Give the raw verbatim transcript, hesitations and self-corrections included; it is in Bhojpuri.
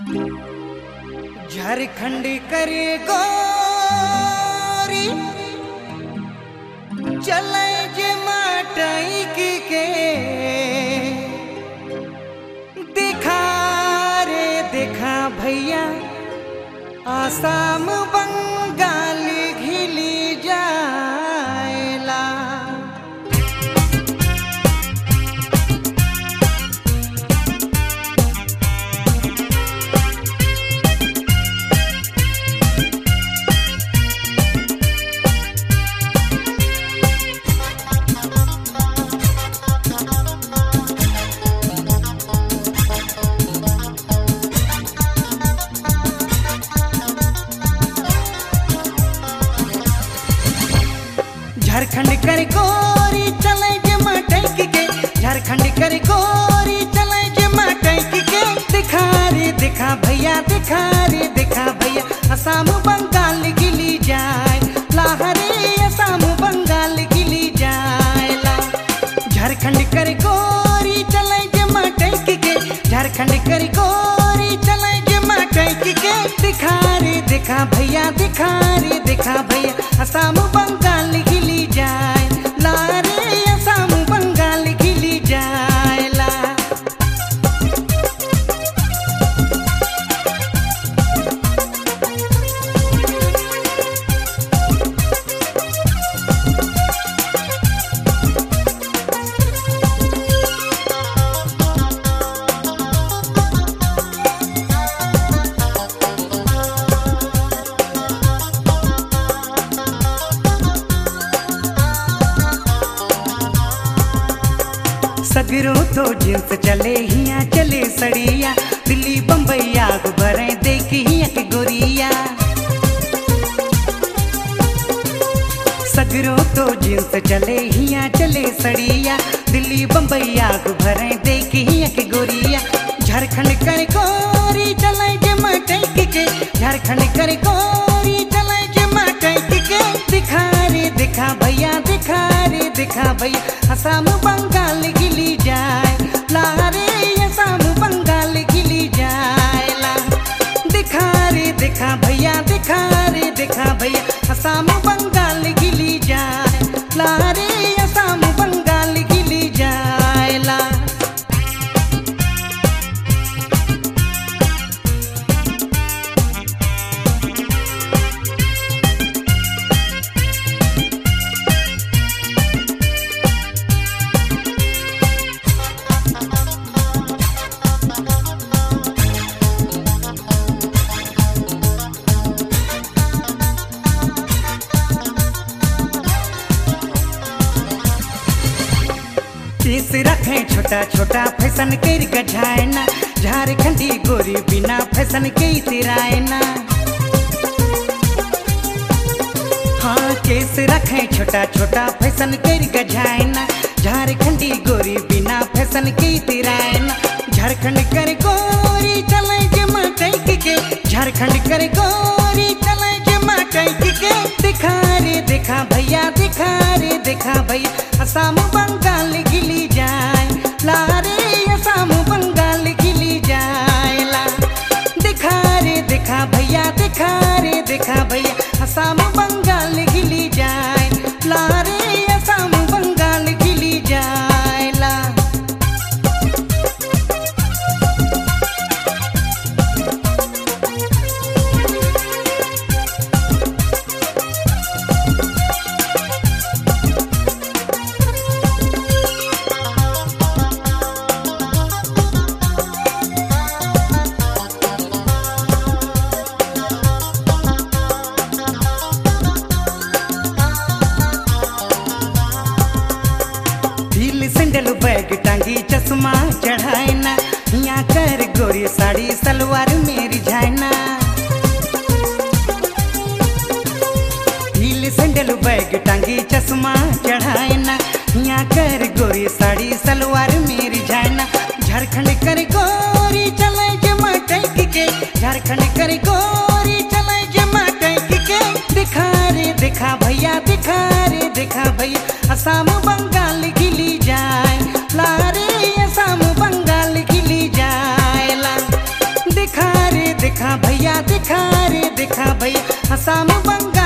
झारखंड करे गोरी चले जे माटाई के देखा रे देखा भैया आसाम बंगाल घिली जाएला। झारखंड कर गोरी चले जे माटैक के झारखंड कर गोरी चले जे माटैक के दिखा रे दिखा भैया दिखा रे दिखा भैया असम बंगाल गिली जाए लाहरे असम बंगाल गिली जाए ला। झारखंड कर गोरी चले जे माटैक के झारखंड कर गोरी चले जे माटैक के दिखा रे दिखा भैया दिखा रे दिखा भैया असम बंगाल गिली जाए ला रे असम बंगाल गिली जाए ला। सगरो तो जींस चले हिया चले सड़िया दिल्ली बम्बई आग भरे देखी हिया के गोरिया। सगरो तो जींस चले हिया चले सड़िया दिल्ली बम्बई आग भरे देखी हिया के गोरिया। झारखंड कर गोरी चले जे माटैक के झारखंड कर गोरी चले जे माटैक के दिखा रे दिखा भैया दिखा रे दिखा भैया असम बंगाल गिली जाए ला रे असम बंगाल गिली जाए ला। दिखा रे दिखा भैया दिखा रे दिखा भैया असम बंगाल गिली जाए ला रे असम बंगाल गिली जाए ला। केस रखे छोटा छोटा फैशन कर गझायना झारखंडी गोरी बिना फैशन के तिरायना। हाँ केस रखे छोटा छोटा फैशन कर गझायना झारखंडी गोरी बिना फैशन के तिरायना। झारखंड कर गोरी चले जे माटैक के झारखंड कर गोरी चले जे माटैक के दिखा रे दिखा भैया दिखा रे दिखा भैया असम बंगाल गिली जाए ला रे असम बंगाल गिली जाए ला। दिखा रे दिखा भैया दिखा रे दिखा भैया असम बंगाल गिली जाए ला रे असम बंगाल गिली जाए ला। सैंडल बैग टांगी चश्मा चढ़ाएना यहाँ कर गोरी साड़ी सलवार मेरी झायना। हील सैंडल बैग टांगी चश्मा चढ़ाएना यहाँ कर गोरी साड़ी सलवार मेरी झायना। झारखंड कर गोरी चले जे माटैक के झारखंड कर गोरी चले जे माटैक के दिखा रे दिखा भैया दिखा रे दिखा भैया असम बंगाल गिली जाए ला रे असम बंगाल गिली जाए ला। दिखा रे देखा भैया देखा रे देखा भैया असम बंगाल